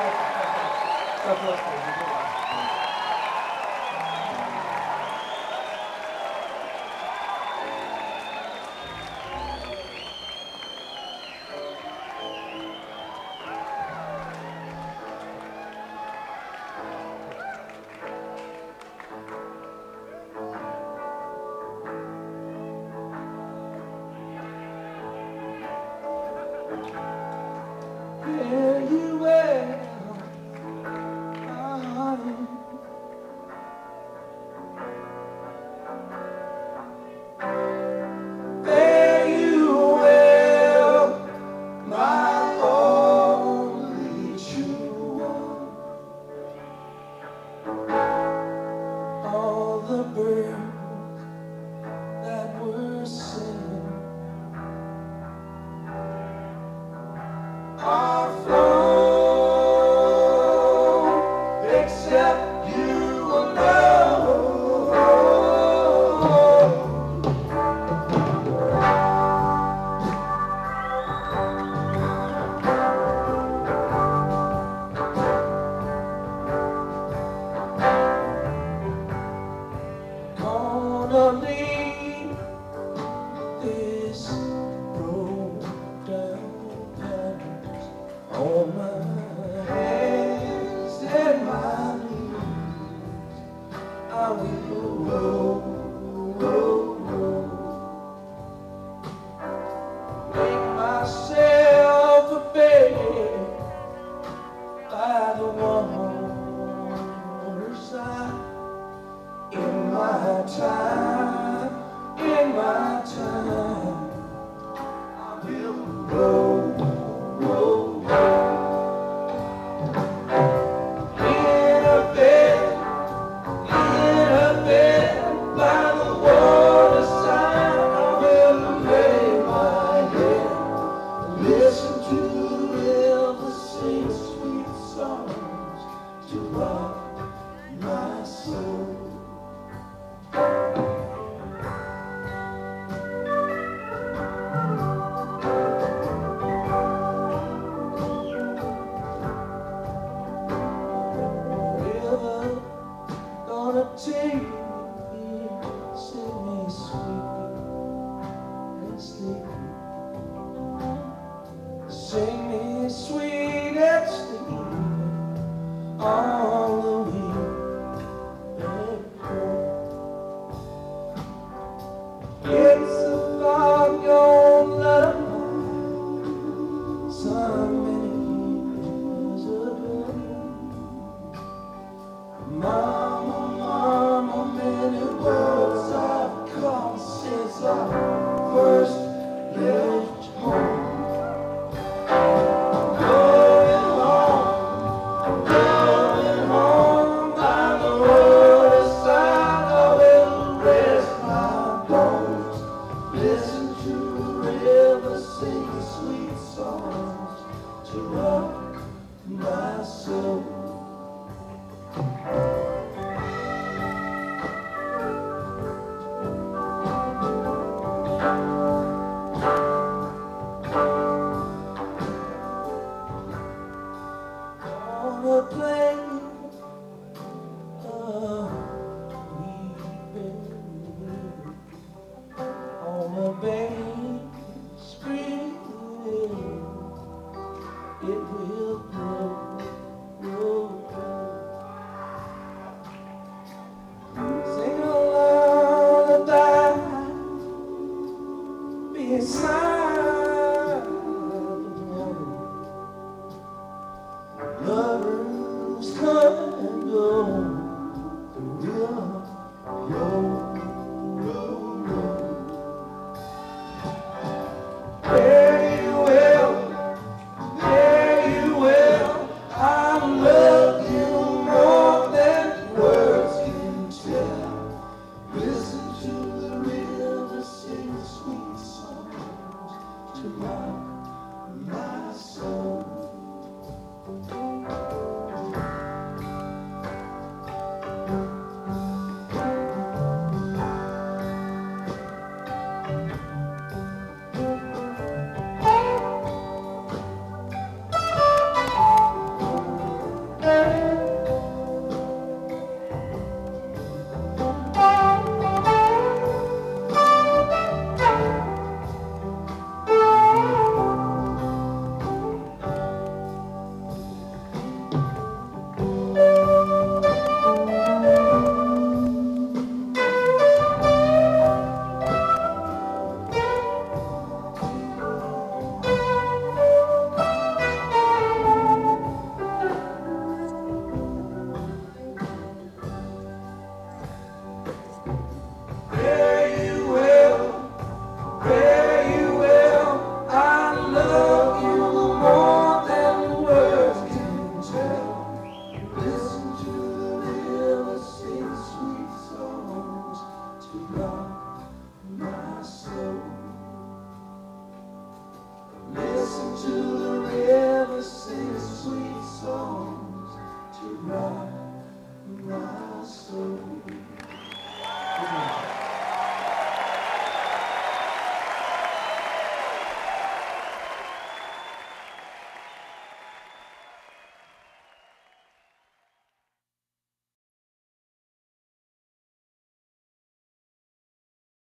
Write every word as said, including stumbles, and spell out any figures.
God bless you. Fare you well, my honey. Fare you well, my only true one. All the birds that were singing are flown, except you alone. Gonna leave this road down patterns on my hands and my knees. I will roll, roll, roll. Make myself a bed by the waterside. In my time, in my time, I will roll, roll, roll. In a bed, in a bed by the waterside, I will lay my head, listen to the river sing sweet songs to rock my soul. River, gonna take me, sing me sweet and sleepy. Sing me sweet and sleepy all the way back home. It's a far gone lullaby, so many years ago. Mama, mama, many words I've come since I first left home. Going home, going home by the waterside. I will rest my bones, listen to the river sing sweet songs to rock my soul. On a plane, uh, we've been on a bank, spring, it will grow, grow, grow. Sing a lullaby beside the water. Lovers come and go, the river roll, roll, roll. Fare you well, fare you well, I'm